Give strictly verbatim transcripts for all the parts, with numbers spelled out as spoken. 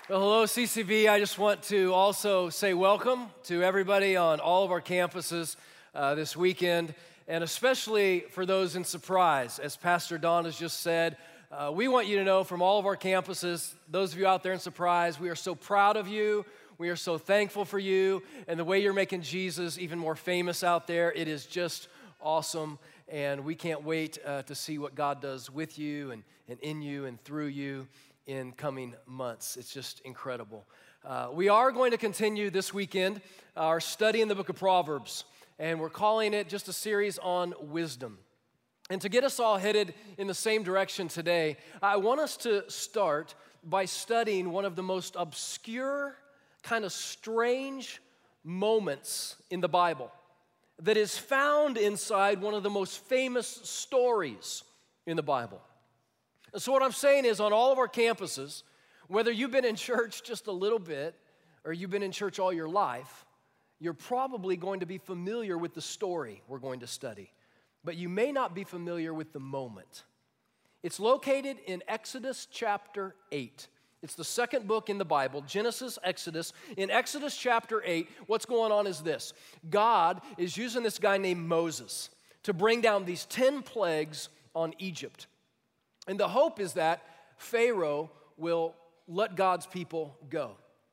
Well, hello, C C V. I just want to also say welcome to everybody on all of our campuses uh, this weekend, and especially for those in Surprise. As Pastor Don has just said, uh, we want you to know from all of our campuses, those of you out there in Surprise, we are so proud of you. We are so thankful for you, and the way you're making Jesus even more famous out there, it is just awesome, and we can't wait uh, to see what God does with you and, and in you and through you in coming months. It's just incredible. Uh, we are going to continue this weekend our study in the book of Proverbs, and we're calling it just a series on wisdom. And to get us all headed in the same direction today, I want us to start by studying one of the most obscure, kind of strange moments in the Bible that is found inside one of the most famous stories in the Bible. So what I'm saying is, on all of our campuses, whether you've been in church just a little bit or you've been in church all your life, you're probably going to be familiar with the story we're going to study, but you may not be familiar with the moment. It's located in Exodus chapter eight. It's the second book in the Bible, Genesis, Exodus. In Exodus chapter eight, what's going on is this. God is using this guy named Moses to bring down these ten plagues on Egypt. And the hope is that Pharaoh will let God's people go.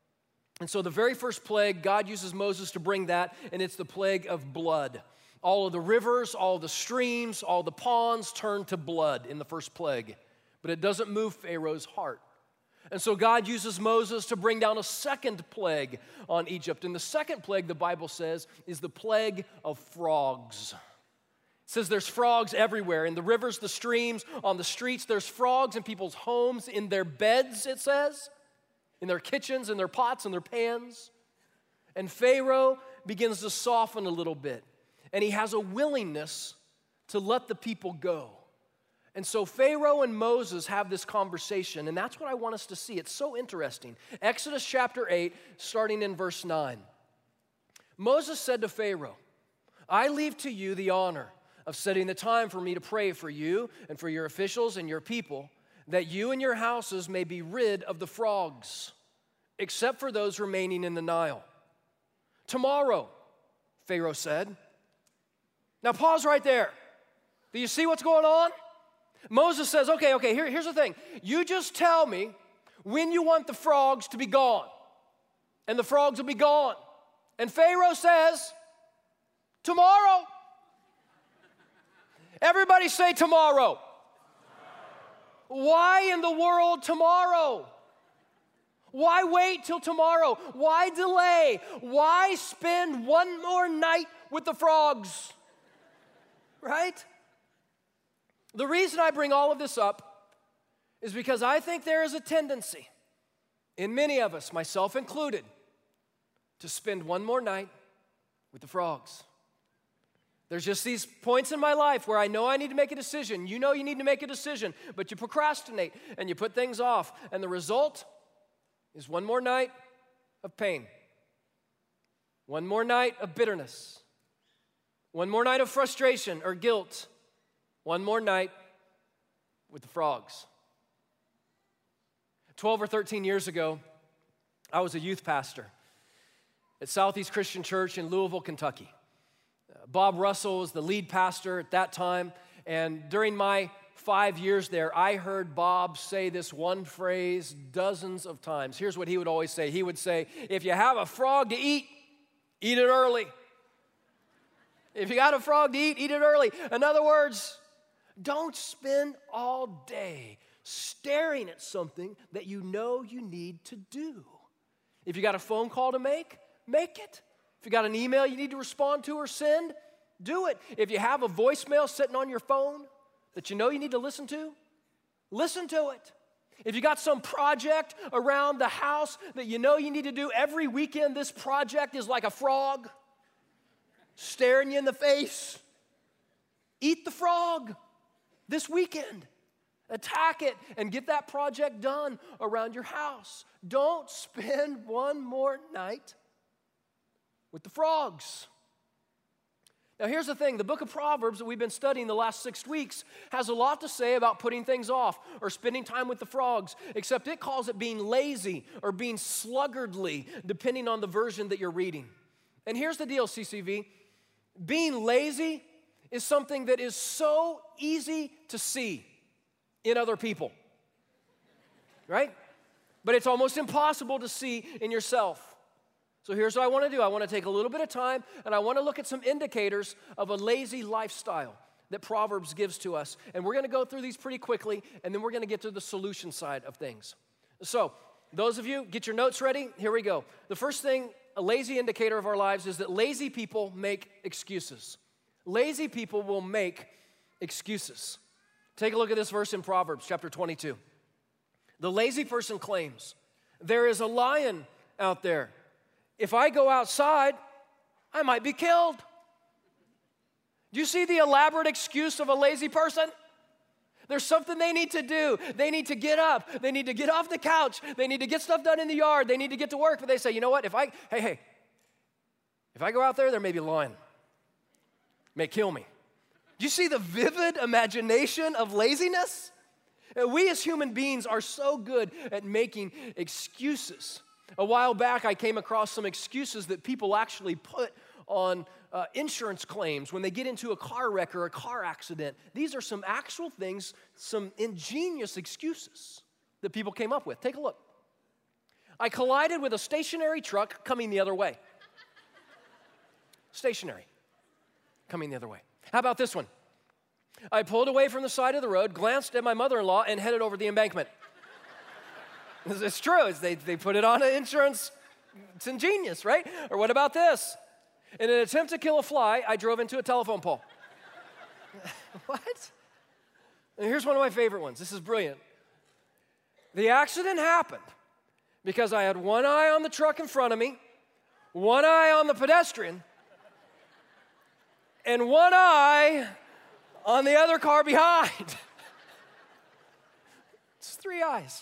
And so the very first plague, God uses Moses to bring that, and it's the plague of blood. All of the rivers, all the streams, all the ponds turn to blood in the first plague. But it doesn't move Pharaoh's heart. And so God uses Moses to bring down a second plague on Egypt. And the second plague, the Bible says, is the plague of frogs. It says there's frogs everywhere, in the rivers, the streams, on the streets. There's frogs in people's homes, in their beds, it says, in their kitchens, in their pots, in their pans. And Pharaoh begins to soften a little bit, and he has a willingness to let the people go. And so Pharaoh and Moses have this conversation, and that's what I want us to see. It's so interesting. Exodus chapter eight, starting in verse nine. Moses said to Pharaoh, "I leave to you the honor of setting the time for me to pray for you and for your officials and your people, that you and your houses may be rid of the frogs, except for those remaining in the Nile. Tomorrow," Pharaoh said. Now pause right there. Do you see what's going on? Moses says, okay, okay, here, here's the thing. You just tell me when you want the frogs to be gone, and the frogs will be gone. And Pharaoh says, tomorrow. Everybody say tomorrow. Tomorrow. Why in the world tomorrow? Why wait till tomorrow? Why delay? Why spend one more night with the frogs? Right? The reason I bring all of this up is because I think there is a tendency in many of us, myself included, to spend one more night with the frogs. There's just these points in my life where I know I need to make a decision. You know you need to make a decision, but you procrastinate and you put things off. And the result is one more night of pain. One more night of bitterness. One more night of frustration or guilt. One more night with the frogs. twelve or thirteen years ago, I was a youth pastor at Southeast Christian Church in Louisville, Kentucky. Bob Russell was the lead pastor at that time, and during my five years there, I heard Bob say this one phrase dozens of times. Here's what he would always say. He would say, if you have a frog to eat, eat it early. If you got a frog to eat, eat it early. In other words, don't spend all day staring at something that you know you need to do. If you got a phone call to make, make it. If you got an email you need to respond to or send, do it. If you have a voicemail sitting on your phone that you know you need to listen to, listen to it. If you got some project around the house that you know you need to do every weekend, this project is like a frog staring you in the face. Eat the frog this weekend. Attack it and get that project done around your house. Don't spend one more night with the frogs. Now, here's the thing. The book of Proverbs that we've been studying the last six weeks has a lot to say about putting things off or spending time with the frogs, except it calls it being lazy or being sluggardly, depending on the version that you're reading. And here's the deal, C C V. Being lazy is something that is so easy to see in other people, right? But it's almost impossible to see in yourself. So here's what I want to do. I want to take a little bit of time, and I want to look at some indicators of a lazy lifestyle that Proverbs gives to us. And we're going to go through these pretty quickly, and then we're going to get to the solution side of things. So those of you, get your notes ready. Here we go. The first thing, a lazy indicator of our lives is that lazy people make excuses. Lazy people will make excuses. Take a look at this verse in Proverbs chapter twenty-two. The lazy person claims, there is a lion out there. If I go outside, I might be killed. Do you see the elaborate excuse of a lazy person? There's something they need to do. They need to get up. They need to get off the couch. They need to get stuff done in the yard. They need to get to work. But they say, you know what? If I, hey, hey, if I go out there, there may be a lion. May kill me. Do you see the vivid imagination of laziness? We as human beings are so good at making excuses. A while back, I came across some excuses that people actually put on uh, insurance claims when they get into a car wreck or a car accident. These are some actual things, some ingenious excuses that people came up with. Take a look. I collided with a stationary truck coming the other way. Stationary, coming the other way. How about this one? I pulled away from the side of the road, glanced at my mother-in-law, and headed over the embankment. It's true. It's they, they put it on an insurance. It's ingenious, right? Or what about this? In an attempt to kill a fly, I drove into a telephone pole. What? And here's one of my favorite ones. This is brilliant. The accident happened because I had one eye on the truck in front of me, one eye on the pedestrian, and one eye on the other car behind. It's three eyes.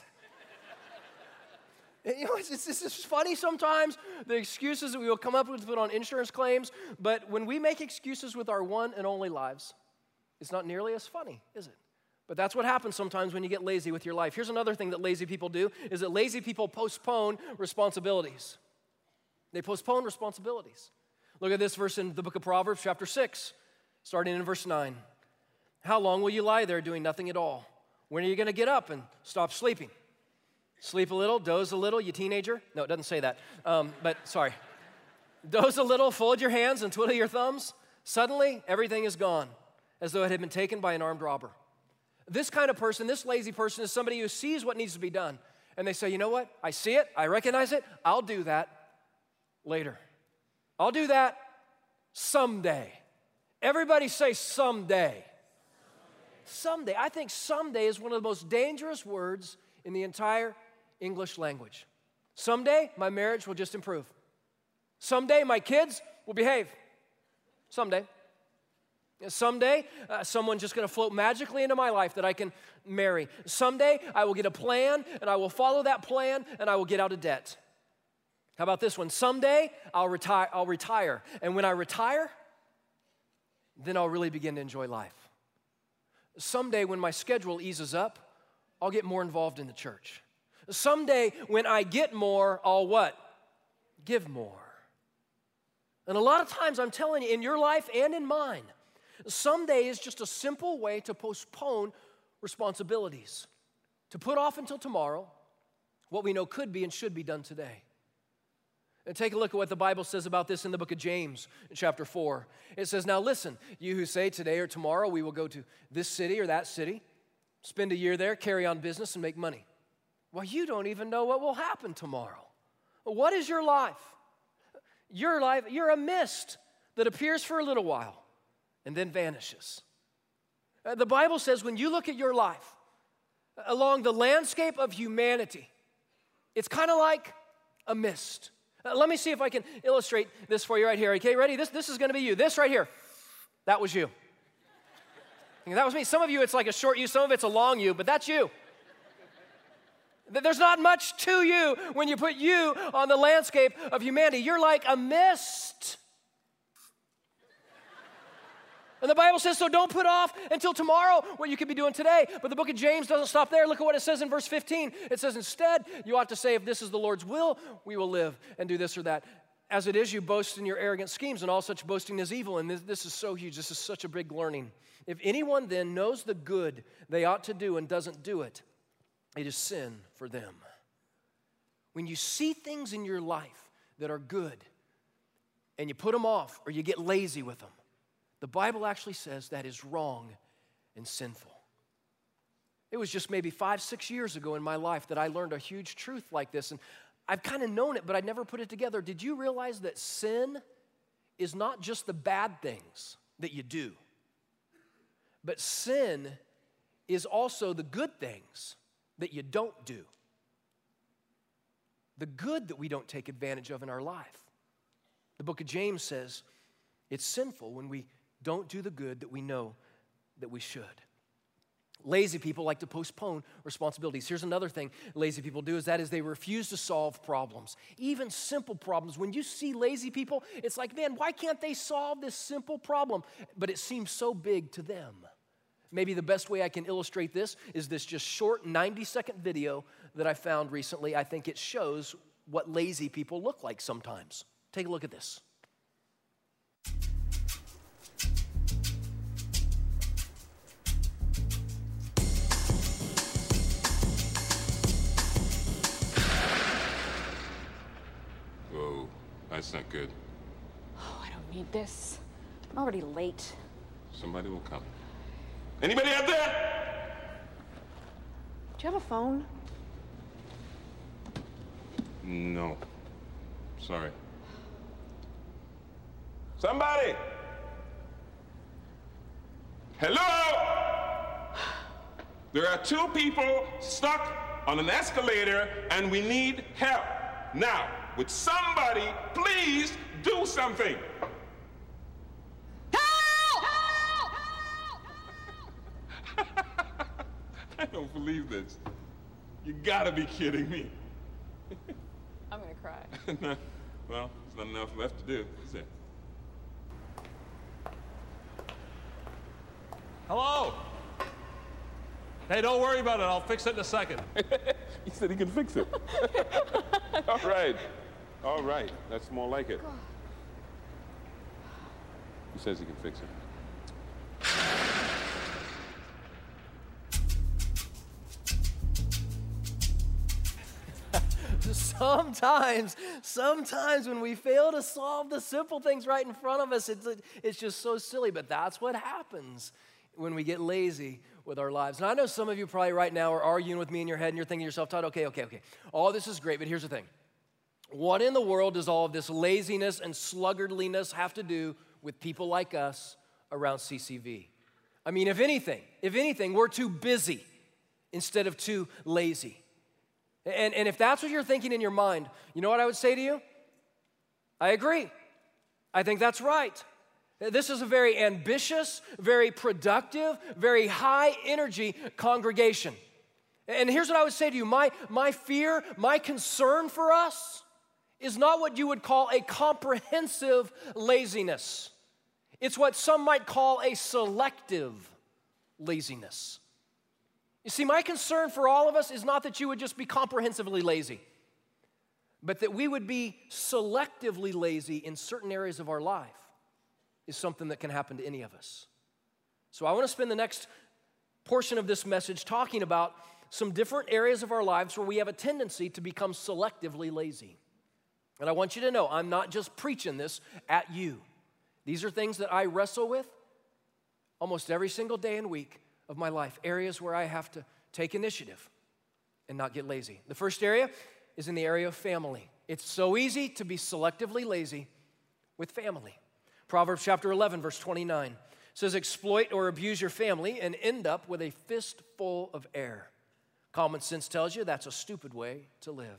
You know, it's, it's, it's just funny sometimes, the excuses that we will come up with to put on insurance claims, but when we make excuses with our one and only lives, it's not nearly as funny, is it? But that's what happens sometimes when you get lazy with your life. Here's another thing that lazy people do, is that lazy people postpone responsibilities. They postpone responsibilities. Look at this verse in the book of Proverbs, chapter six, starting in verse nine. How long will you lie there doing nothing at all? When are you going to get up and stop sleeping? Sleep a little, doze a little, you teenager. No, it doesn't say that, um, but sorry. Doze a little, fold your hands and twiddle your thumbs. Suddenly, everything is gone, as though it had been taken by an armed robber. This kind of person, this lazy person, is somebody who sees what needs to be done. And they say, you know what? I see it, I recognize it, I'll do that later. I'll do that someday. Everybody say someday. Someday. I think someday is one of the most dangerous words in the entire English language. Someday, my marriage will just improve. Someday, my kids will behave. Someday. Someday, uh, someone's just going to float magically into my life that I can marry. Someday, I will get a plan, and I will follow that plan, and I will get out of debt. How about this one? Someday, I'll retire, I'll retire. And when I retire, then I'll really begin to enjoy life. Someday, when my schedule eases up, I'll get more involved in the church. Someday, when I get more, I'll what? Give more. And a lot of times, I'm telling you, in your life and in mine, someday is just a simple way to postpone responsibilities, to put off until tomorrow what we know could be and should be done today. And take a look at what the Bible says about this in the book of James, in chapter four. It says, now listen, you who say today or tomorrow we will go to this city or that city, spend a year there, carry on business, and make money. Well, you don't even know what will happen tomorrow. What is your life? Your life, you're a mist that appears for a little while and then vanishes. Uh, the Bible says when you look at your life along the landscape of humanity, it's kind of like a mist. Uh, let me see if I can illustrate this for you right here. Okay, ready? This, this is going to be you. This right here, that was you. That was me. Some of you, it's like a short you. Some of it's a long you, but that's you. There's not much to you when you put you on the landscape of humanity. You're like a mist. And the Bible says, so don't put off until tomorrow what you could be doing today. But the book of James doesn't stop there. Look at what it says in verse fifteen. It says, instead, you ought to say, if this is the Lord's will, we will live and do this or that. As it is, you boast in your arrogant schemes, and all such boasting is evil. And this, this is so huge. This is such a big learning. If anyone then knows the good they ought to do and doesn't do it, it is sin for them. When you see things in your life that are good and you put them off or you get lazy with them, the Bible actually says that is wrong and sinful. It was just maybe five, six years ago in my life that I learned a huge truth like this, and I've kind of known it, but I'd never put it together. Did you realize that sin is not just the bad things that you do, but sin is also the good things that you don't do? The good that we don't take advantage of in our life. The book of James says it's sinful when we don't do the good that we know that we should. Lazy people like to postpone responsibilities. Here's another thing lazy people do, is that is they refuse to solve problems. Even simple problems. When you see lazy people, it's like, man, why can't they solve this simple problem? But it seems so big to them. Maybe the best way I can illustrate this is this just short ninety-second video that I found recently. I think it shows what lazy people look like sometimes. Take a look at this. Whoa, that's not good. Oh, I don't need this. I'm already late. Somebody will come. Anybody out there? Do you have a phone? No. Sorry. Somebody! Hello? There are two people stuck on an escalator and we need help. Now, would somebody please do something? I don't believe this. You gotta be kidding me. I'm gonna cry. No, well, there's not enough left to do, is there? Hello? Hey, don't worry about it. I'll fix it in a second. He said he can fix it. All right. All right. That's more like it. He says he can fix it. Sometimes, sometimes when we fail to solve the simple things right in front of us, it's, it's just so silly, but that's what happens when we get lazy with our lives. And I know some of you probably right now are arguing with me in your head and you're thinking to yourself, Todd, okay, okay, okay. All this is great, but here's the thing. What in the world does all of this laziness and sluggardliness have to do with people like us around C C V? I mean, if anything, if anything, we're too busy instead of too lazy. And, and if that's what you're thinking in your mind, you know what I would say to you? I agree. I think that's right. This is a very ambitious, very productive, very high energy congregation. And here's what I would say to you. My, my fear, my concern for us is not what you would call a comprehensive laziness. It's what some might call a selective laziness. You see, my concern for all of us is not that you would just be comprehensively lazy, but that we would be selectively lazy in certain areas of our life is something that can happen to any of us. So I want to spend the next portion of this message talking about some different areas of our lives where we have a tendency to become selectively lazy. And I want you to know, I'm not just preaching this at you. These are things that I wrestle with almost every single day and week of my life, areas where I have to take initiative and not get lazy. The first area is in the area of family. It's so easy to be selectively lazy with family. Proverbs chapter eleven, verse twenty-nine says, exploit or abuse your family and end up with a fistful of air. Common sense tells you that's a stupid way to live.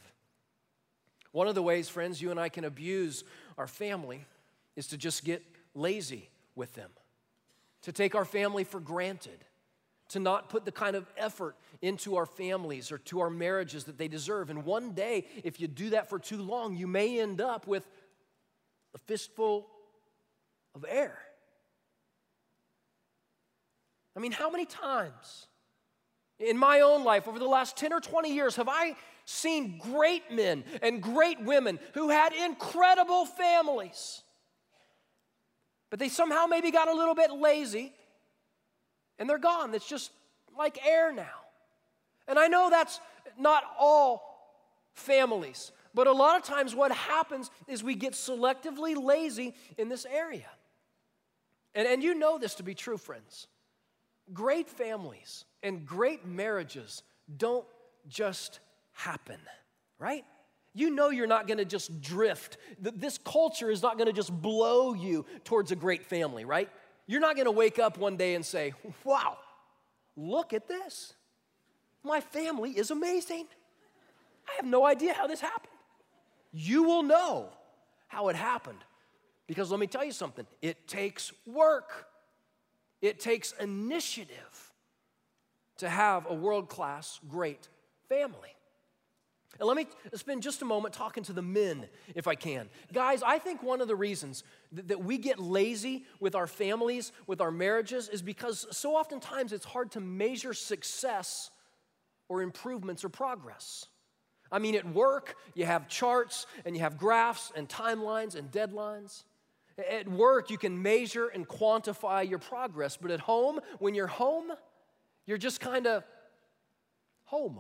One of the ways, friends, you and I can abuse our family is to just get lazy with them, to take our family for granted, to not put the kind of effort into our families or to our marriages that they deserve. And one day, if you do that for too long, you may end up with a fistful of air. I mean, how many times in my own life over the last ten or twenty years have I seen great men and great women who had incredible families, but they somehow maybe got a little bit lazy and they're gone. It's just like air now. And I know that's not all families, but a lot of times what happens is we get selectively lazy in this area. And, and you know this to be true, friends. Great families and great marriages don't just happen, right? You know you're not going to just drift. This culture is not going to just blow you towards a great family, right? You're not going to wake up one day and say, wow, look at this. My family is amazing. I have no idea how this happened. You will know how it happened because let me tell you something. It takes work. It takes initiative to have a world-class, great family. And let me spend just a moment talking to the men, if I can. Guys, I think one of the reasons that, that we get lazy with our families, with our marriages, is because so oftentimes it's hard to measure success or improvements or progress. I mean, at work, you have charts and you have graphs and timelines and deadlines. At work, you can measure and quantify your progress, but at home, when you're home, you're just kind of home,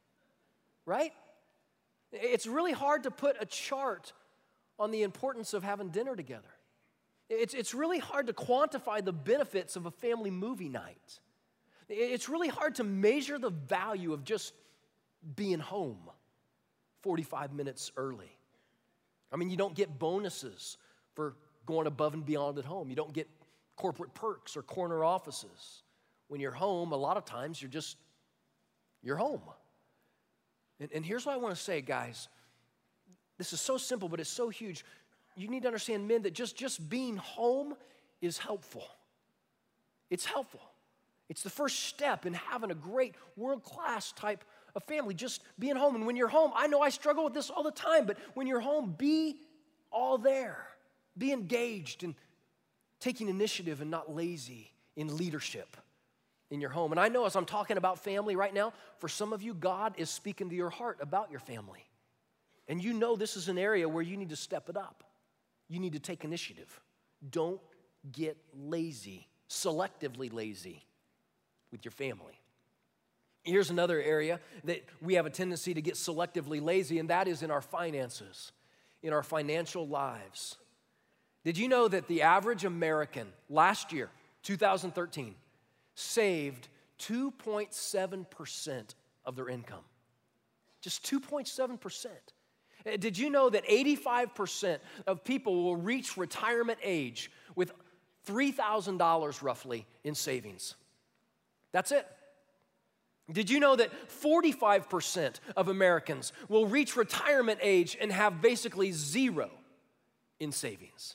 right? It's really hard to put a chart on the importance of having dinner together. It's, it's really hard to quantify the benefits of a family movie night. It's really hard to measure the value of just being home forty-five minutes early. I mean, you don't get bonuses for going above and beyond at home. You don't get corporate perks or corner offices. When you're home, a lot of times you're just, you're home. And, and here's what I want to say, guys. This is so simple, but it's so huge. You need to understand, men, that just, just being home is helpful. It's helpful. It's the first step in having a great world-class type of family, just being home. And when you're home, I know I struggle with this all the time, but when you're home, be all there. Be engaged in taking initiative and not lazy in leadership in your home. And I know as I'm talking about family right now, for some of you, God is speaking to your heart about your family. And you know this is an area where you need to step it up. You need to take initiative. Don't get lazy, selectively lazy with your family. Here's another area that we have a tendency to get selectively lazy, and that is in our finances, in our financial lives. Did you know that the average American last year, two thousand thirteen, saved two point seven percent of their income? Just two point seven percent. Did you know that eighty-five percent of people will reach retirement age with three thousand dollars roughly in savings? That's it. Did you know that forty-five percent of Americans will reach retirement age and have basically zero in savings?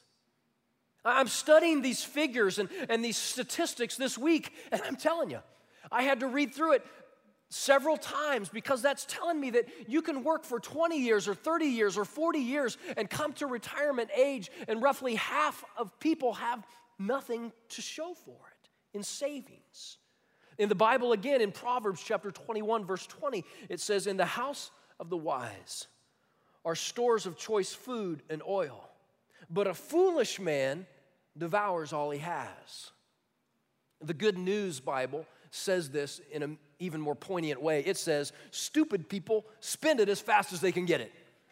I'm studying these figures and, and these statistics this week, and I'm telling you, I had to read through it several times because that's telling me that you can work for twenty years or thirty years or forty years and come to retirement age, and roughly half of people have nothing to show for it in savings. In the Bible, again, in Proverbs chapter twenty-one, verse twenty, it says, "In the house of the wise are stores of choice food and oil, but a foolish man devours all he has." The Good News Bible says this in an even more poignant way. It says, "Stupid people spend it as fast as they can get it."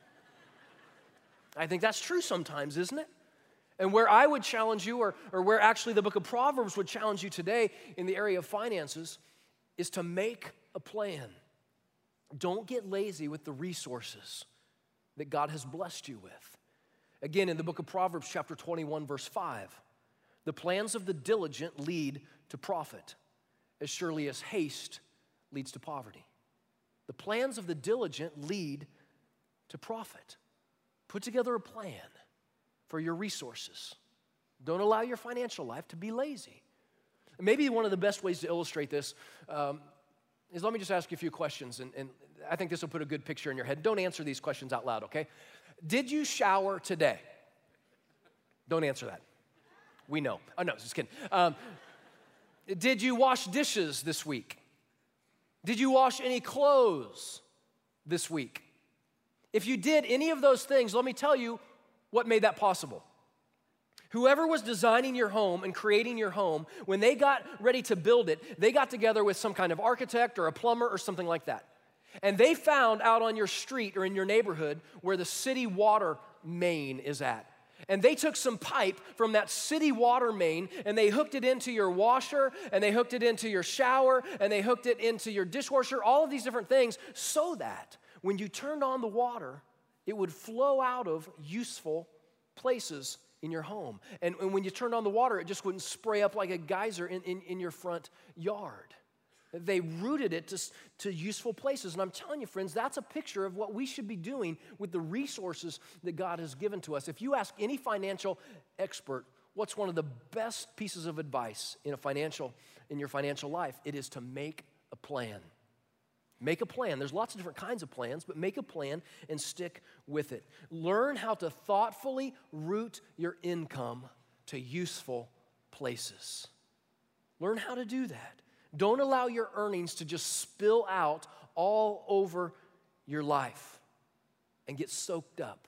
I think that's true sometimes, isn't it? And where I would challenge you, or, or where actually the book of Proverbs would challenge you today in the area of finances, is to make a plan. Don't get lazy with the resources that God has blessed you with. Again, in the book of Proverbs, chapter twenty-one, verse five, "The plans of the diligent lead to profit, as surely as haste leads to poverty." The plans of the diligent lead to profit. Put together a plan for your resources. Don't allow your financial life to be lazy. Maybe one of the best ways to illustrate this um, is, let me just ask you a few questions, and, and I think this will put a good picture in your head. Don't answer these questions out loud, okay? Did you shower today? Don't answer that. We know. Oh, no, just kidding. Um, Did you wash dishes this week? Did you wash any clothes this week? If you did any of those things, let me tell you what made that possible. Whoever was designing your home and creating your home, when they got ready to build it, they got together with some kind of architect or a plumber or something like that. And they found out on your street or in your neighborhood where the city water main is at. And they took some pipe from that city water main and they hooked it into your washer and they hooked it into your shower and they hooked it into your dishwasher, all of these different things, so that when you turned on the water, it would flow out of useful places in your home. And, and when you turned on the water, it just wouldn't spray up like a geyser in, in, in your front yard. They rooted it to, to useful places. And I'm telling you, friends, that's a picture of what we should be doing with the resources that God has given to us. If you ask any financial expert, what's one of the best pieces of advice in a financial, in your financial life? It is to make a plan. Make a plan. There's lots of different kinds of plans, but make a plan and stick with it. Learn how to thoughtfully route your income to useful places. Learn how to do that. Don't allow your earnings to just spill out all over your life and get soaked up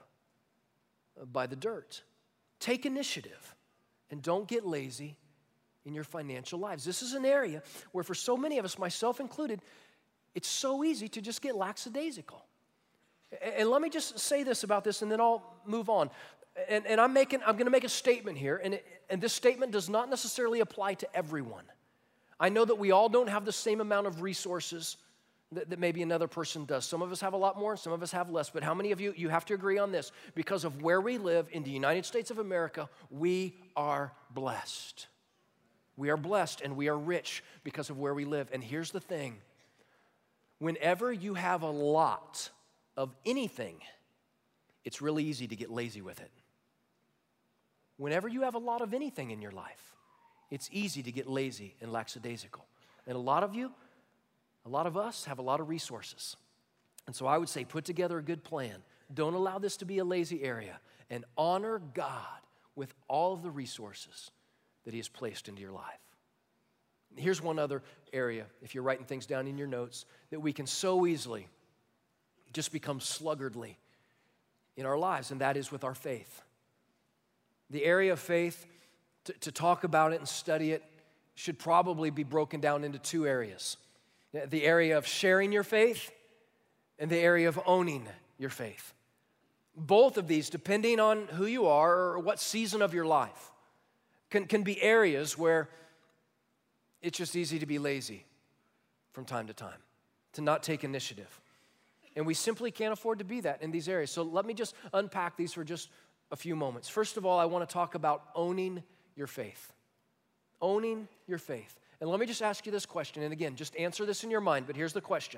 by the dirt. Take initiative and don't get lazy in your financial lives. This is an area where for so many of us, myself included, it's so easy to just get lackadaisical. And let me just say this about this and then I'll move on. And, and I'm making, I'm going to make a statement here, and, it, and this statement does not necessarily apply to everyone. I know that we all don't have the same amount of resources that, that maybe another person does. Some of us have a lot more, and some of us have less. But how many of you, you have to agree on this? Because of where we live in the United States of America, we are blessed. We are blessed, and we are rich because of where we live. And here's the thing. Whenever you have a lot of anything, it's really easy to get lazy with it. Whenever you have a lot of anything in your life, it's easy to get lazy and lackadaisical. And a lot of you, a lot of us have a lot of resources. And so I would say put together a good plan. Don't allow this to be a lazy area. And honor God with all of the resources that He has placed into your life. Here's one other area, if you're writing things down in your notes, that we can so easily just become sluggardly in our lives, and that is with our faith. The area of faith, To, to talk about it and study it, should probably be broken down into two areas. The area of sharing your faith and the area of owning your faith. Both of these, depending on who you are or what season of your life, can, can be areas where it's just easy to be lazy from time to time, to not take initiative. And we simply can't afford to be that in these areas. So let me just unpack these for just a few moments. First of all, I want to talk about owning your faith. Owning your faith. And let me just ask you this question. And again, just answer this in your mind, but here's the question.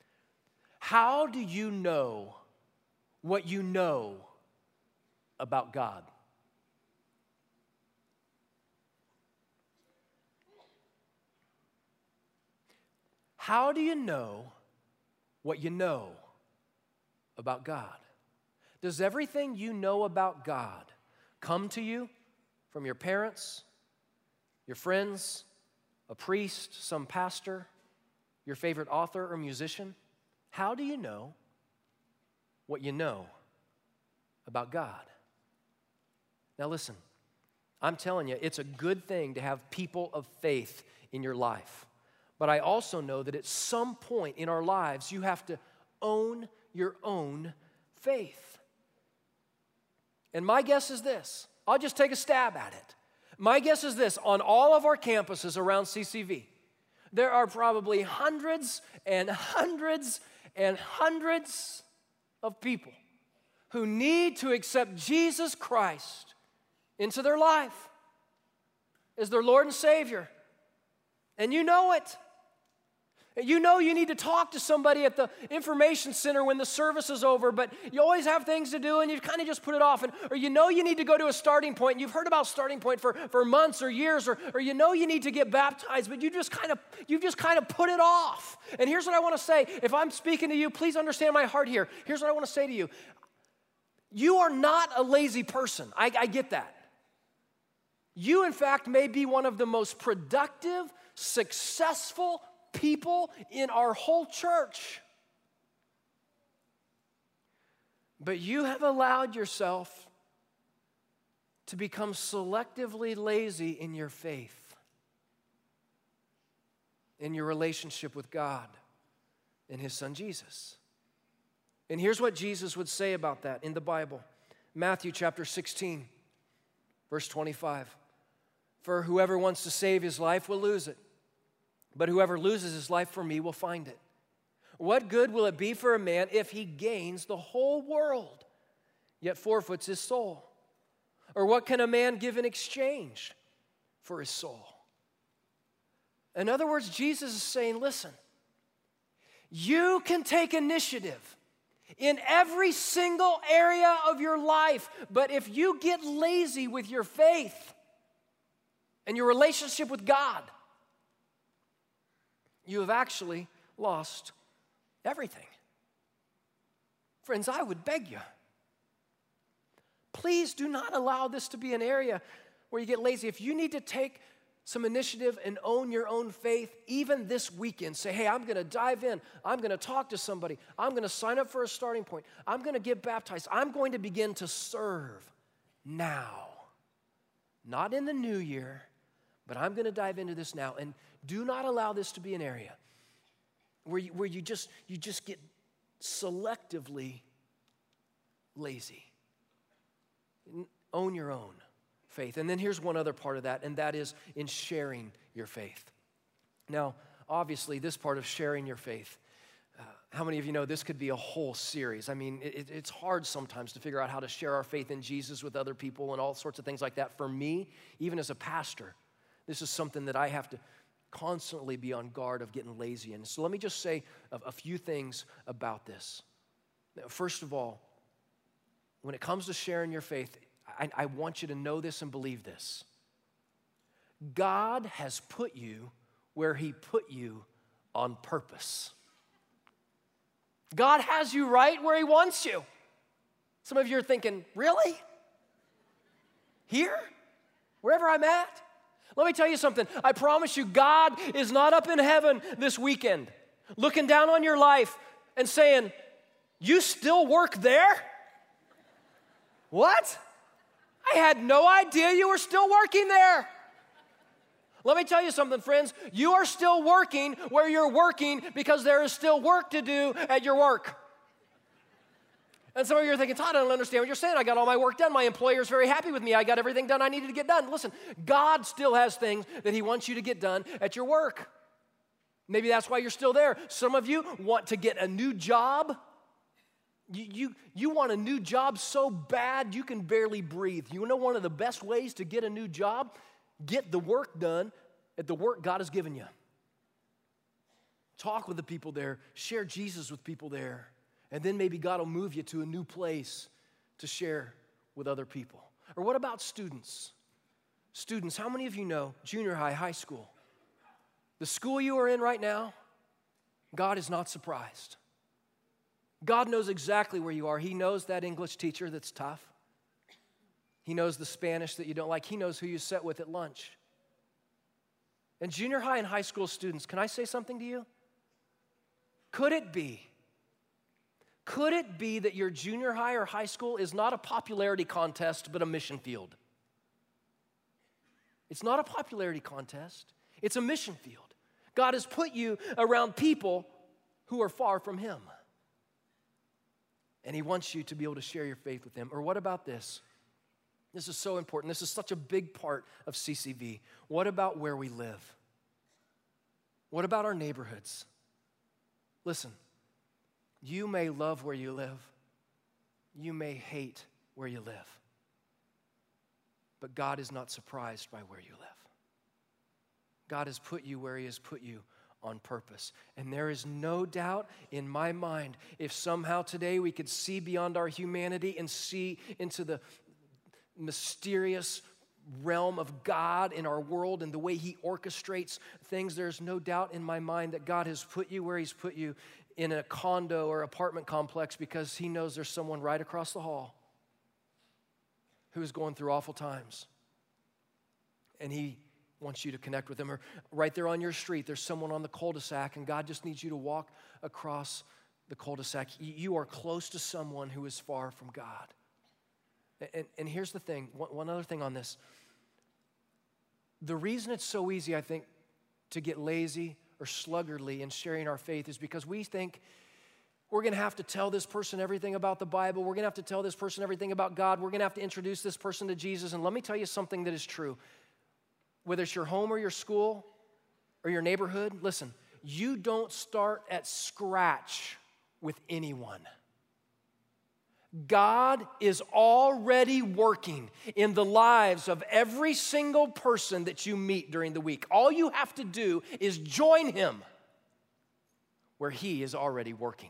How do you know what you know about God? How do you know what you know about God? Does everything you know about God come to you from your parents, your friends, a priest, some pastor, your favorite author or musician? How do you know what you know about God? Now listen, I'm telling you, it's a good thing to have people of faith in your life. But I also know that at some point in our lives, you have to own your own faith. And my guess is this. I'll just take a stab at it. My guess is this. On all of our campuses around C C V, there are probably hundreds and hundreds and hundreds of people who need to accept Jesus Christ into their life as their Lord and Savior. And you know it. You know you need to talk to somebody at the information center when the service is over, but you always have things to do and you kind of just put it off. And, or you know you need to go to a starting point, and you've heard about starting point for, for months or years, or, or you know you need to get baptized, but you just kind of you just kind of put it off. And here's what I want to say. If I'm speaking to you, please understand my heart here. Here's what I want to say to you. You are not a lazy person. I, I get that. You, in fact, may be one of the most productive, successful people in our whole church. But you have allowed yourself to become selectively lazy in your faith, in your relationship with God and His Son Jesus. And here's what Jesus would say about that in the Bible. Matthew chapter sixteen, verse twenty-five. For whoever wants to save his life will lose it, but whoever loses his life for me will find it. What good will it be for a man if he gains the whole world, yet forfeits his soul? Or what can a man give in exchange for his soul? In other words, Jesus is saying, listen, you can take initiative in every single area of your life, but if you get lazy with your faith and your relationship with God, you have actually lost everything. Friends, I would beg you, please do not allow this to be an area where you get lazy. If you need to take some initiative and own your own faith, even this weekend, say, hey, I'm going to dive in. I'm going to talk to somebody. I'm going to sign up for a starting point. I'm going to get baptized. I'm going to begin to serve now. Not in the new year, but I'm going to dive into this now. And do not allow this to be an area where you, where you just you just get selectively lazy. Own your own faith. And then here's one other part of that, and that is in sharing your faith. Now, obviously, this part of sharing your faith, uh, how many of you know this could be a whole series? I mean, it, it's hard sometimes to figure out how to share our faith in Jesus with other people and all sorts of things like that. For me, even as a pastor, this is something that I have to constantly be on guard of getting lazy in. So let me just say a, a few things about this. First of all, when it comes to sharing your faith, I, I want you to know this and believe this. God has put you where He put you on purpose. God has you right where He wants you. Some of you are thinking, really? Here? Wherever I'm at? Let me tell you something. I promise you, God is not up in heaven this weekend looking down on your life and saying, you still work there? What? I had no idea you were still working there. Let me tell you something, friends. You are still working where you're working because there is still work to do at your work. And some of you are thinking, Todd, I don't understand what you're saying. I got all my work done. My employer's very happy with me. I got everything done I needed to get done. Listen, God still has things that He wants you to get done at your work. Maybe that's why you're still there. Some of you want to get a new job. You, you, you want a new job so bad you can barely breathe. You know one of the best ways to get a new job? Get the work done at the work God has given you. Talk with the people there. Share Jesus with people there. And then maybe God will move you to a new place to share with other people. Or what about students? Students, how many of you know junior high, high school? The school you are in right now, God is not surprised. God knows exactly where you are. He knows that English teacher that's tough. He knows the Spanish that you don't like. He knows who you sat with at lunch. And junior high and high school students, can I say something to you? Could it be, could it be that your junior high or high school is not a popularity contest, but a mission field? It's not a popularity contest. It's a mission field. God has put you around people who are far from Him. And He wants you to be able to share your faith with them. Or what about this? This is so important. This is such a big part of C C V. What about where we live? What about our neighborhoods? Listen, you may love where you live. You may hate where you live. But God is not surprised by where you live. God has put you where He has put you on purpose. And there is no doubt in my mind, if somehow today we could see beyond our humanity and see into the mysterious realm of God in our world and the way He orchestrates things, there's no doubt in my mind that God has put you where He's put you in a condo or apartment complex because He knows there's someone right across the hall who is going through awful times. And He wants you to connect with them. Or right there on your street, there's someone on the cul-de-sac, and God just needs you to walk across the cul-de-sac. You are close to someone who is far from God. And, and here's the thing, one, one other thing on this. The reason it's so easy, I think, to get lazy or sluggardly in sharing our faith is because we think we're going to have to tell this person everything about the Bible. We're going to have to tell this person everything about God. We're going to have to introduce this person to Jesus. And let me tell you something that is true. Whether it's your home or your school or your neighborhood, listen, you don't start at scratch with anyone. God is already working in the lives of every single person that you meet during the week. All you have to do is join Him where He is already working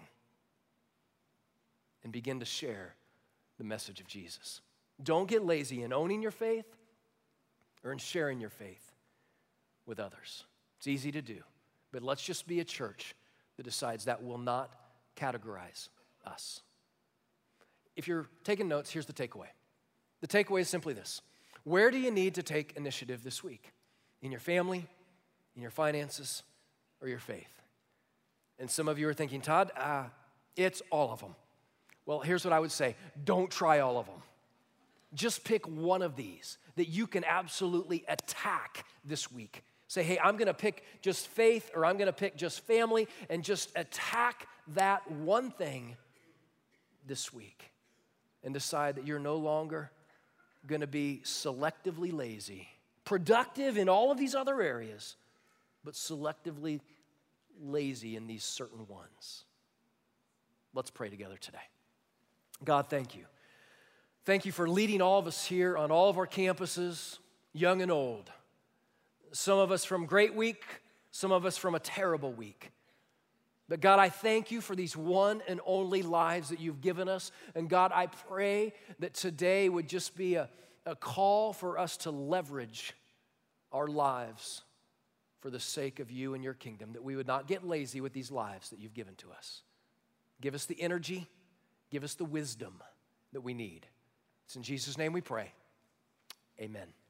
and begin to share the message of Jesus. Don't get lazy in owning your faith or in sharing your faith with others. It's easy to do, but let's just be a church that decides that will not categorize us. If you're taking notes, here's the takeaway. The takeaway is simply this. Where do you need to take initiative this week? In your family, in your finances, or your faith? And some of you are thinking, Todd, uh, it's all of them. Well, here's what I would say. Don't try all of them. Just pick one of these that you can absolutely attack this week. Say, hey, I'm going to pick just faith, or I'm going to pick just family, and just attack that one thing this week. And decide that you're no longer going to be selectively lazy, productive in all of these other areas, but selectively lazy in these certain ones. Let's pray together today. God, thank you. Thank you for leading all of us here on all of our campuses, young and old. Some of us from great week, some of us from a terrible week. But God, I thank you for these one and only lives that you've given us. And God, I pray that today would just be a, a call for us to leverage our lives for the sake of you and your kingdom, that we would not get lazy with these lives that you've given to us. Give us the energy, give us the wisdom that we need. It's in Jesus' name we pray. Amen.